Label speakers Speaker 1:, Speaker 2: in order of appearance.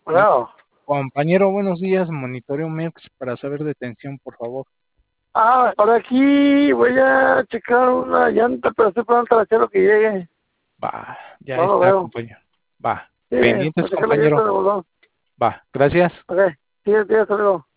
Speaker 1: Bueno,
Speaker 2: Compañero, buenos días, monitoreo MEX para saber de tensión, por favor.
Speaker 1: por aquí voy a checar una llanta, pero estoy pronto a lo que llegue.
Speaker 2: Va, ya
Speaker 1: No lo
Speaker 2: está,
Speaker 1: veo.
Speaker 2: compañero. Va,
Speaker 1: Sí, voy
Speaker 2: pendientes,
Speaker 1: a checar la llanta
Speaker 2: compañero.
Speaker 1: de bolón.
Speaker 2: Va, gracias.
Speaker 1: Ok, sí, hasta luego.